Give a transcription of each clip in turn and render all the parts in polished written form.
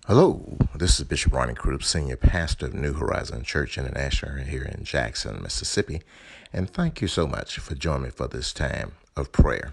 Hello, this is Bishop Ronnie Croup, Senior Pastor of New Horizon Church International here in Jackson, Mississippi. And thank you so much for joining me for this time of prayer.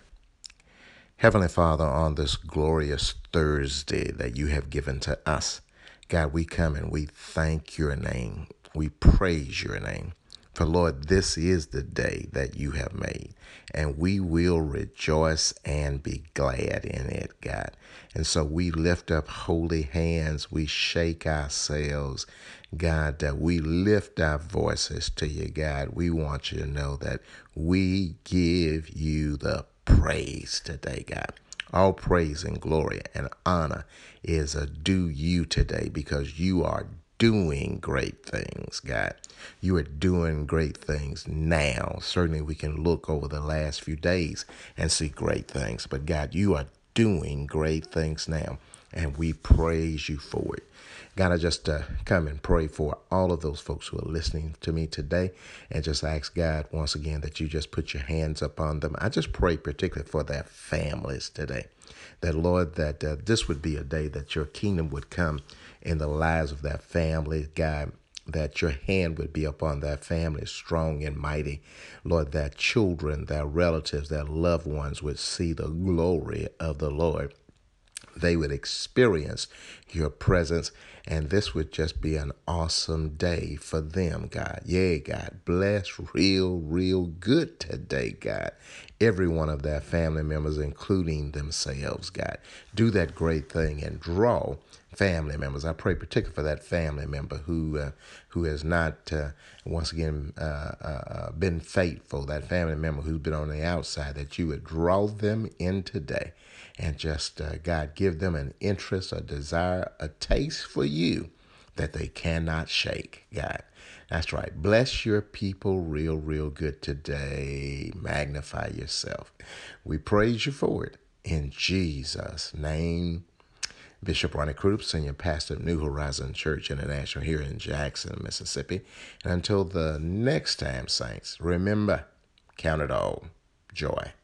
Heavenly Father, on this glorious Thursday that you have given to us, God, we come and we thank your name. We praise your name. For Lord, this is the day that you have made, and we will rejoice and be glad in it, God. And so we lift up holy hands, we shake ourselves, God, that we lift our voices to you, God. We want you to know that we give you the praise today, God. All praise and glory and honor is due you today because you are doing great things, God. You are doing great things now. Certainly we can look over the last few days and see great things. But God, you are doing great things now, and we praise you for it. God, I just come and pray for all of those folks who are listening to me today and just ask God once again that you just put your hands upon them. I just pray particularly for their families today. That, Lord, that this would be a day that your kingdom would come in the lives of their family, God, that your hand would be upon their family, strong and mighty. Lord, their children, their relatives, their loved ones would see the glory of the Lord. They would experience your presence, and this would just be an awesome day for them, God. Yeah, God, bless real good today, God. Every one of their family members, including themselves, God. Do that great thing and draw family members. I pray particularly for that family member who has not once again been faithful. That family member who's been on the outside. That you would draw them in today, and just God, give them an interest, a desire, a taste for you that they cannot shake. God, that's right. Bless your people real good today. Magnify yourself. We praise you for it in Jesus' name. Bishop Ronnie Croup, Senior Pastor of New Horizon Church International here in Jackson, Mississippi. And until the next time, saints, remember, count it all joy.